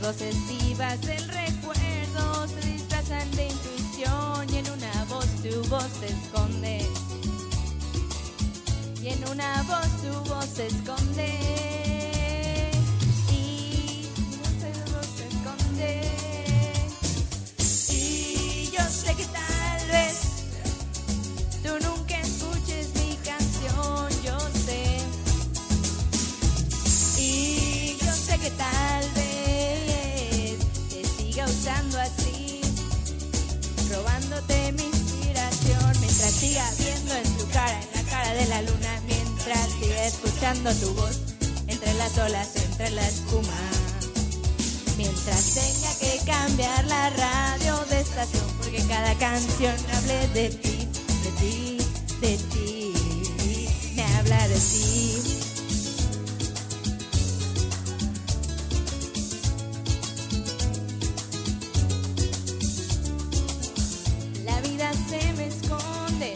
voces vivas del recuerdo se disfrazan de intuición y en una voz tu voz se esconde. Y en una voz tu voz se esconde. Y tu voz se esconde. Y yo sé que tal vez tú nunca escuches mi canción, yo sé. Y yo sé que tal vez te siga usando así, robándote mi inspiración, mientras siga viendo en tu cara, en la cara de la luna, mientras siga escuchando tu voz entre las olas, entre la espuma, mientras tenga que cambiar la radio de estación, porque cada canción hable de ti, de ti, de ti, me habla de ti. La vida se me esconde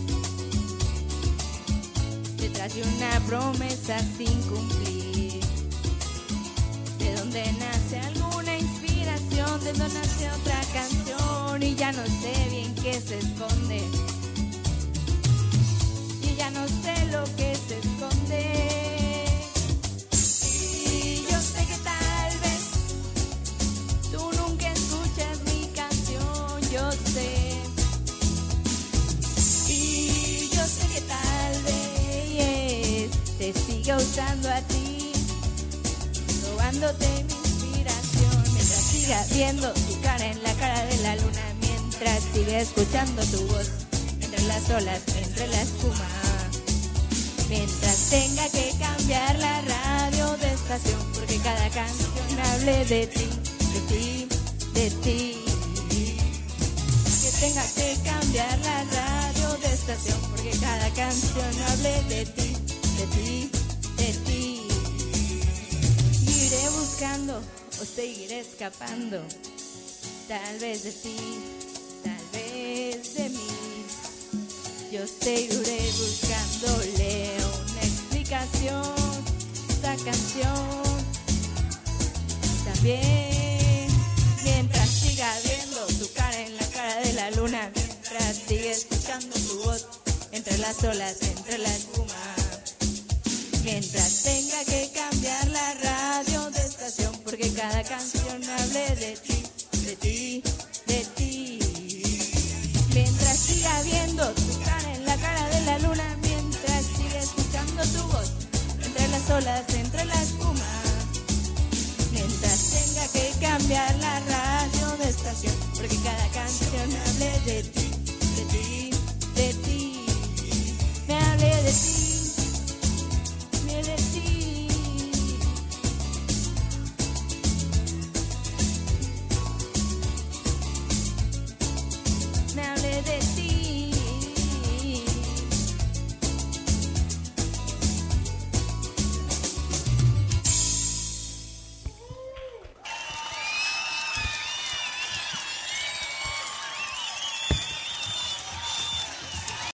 detrás de una promesa sin cumplir, de donde nace alguna inspiración, de donde nace otra canción, y ya no sé bien qué se esconde, y ya no sé lo que se esconde. Y yo sé que tal vez tú nunca escuchas mi canción, yo sé. Y yo sé que tal vez te siga usando a ti, robándote mi inspiración, mientras siga viendo tu cara en la cara de la luna, mientras siga escuchando tu voz entre las olas, entre la espuma, mientras tenga que cambiar la radio de estación, porque cada canción hable de ti, de ti, de ti, que tenga que cambiar la radio de estación, porque cada canción hable de ti, de ti, de ti. Iré buscando o seguiré escapando, tal vez de ti, tal vez de mí. Yo seguiré buscándole una explicación, esta canción también, mientras siga viendo tu cara en la cara de la luna, mientras siga escuchando tu voz entre las olas, entre la espuma.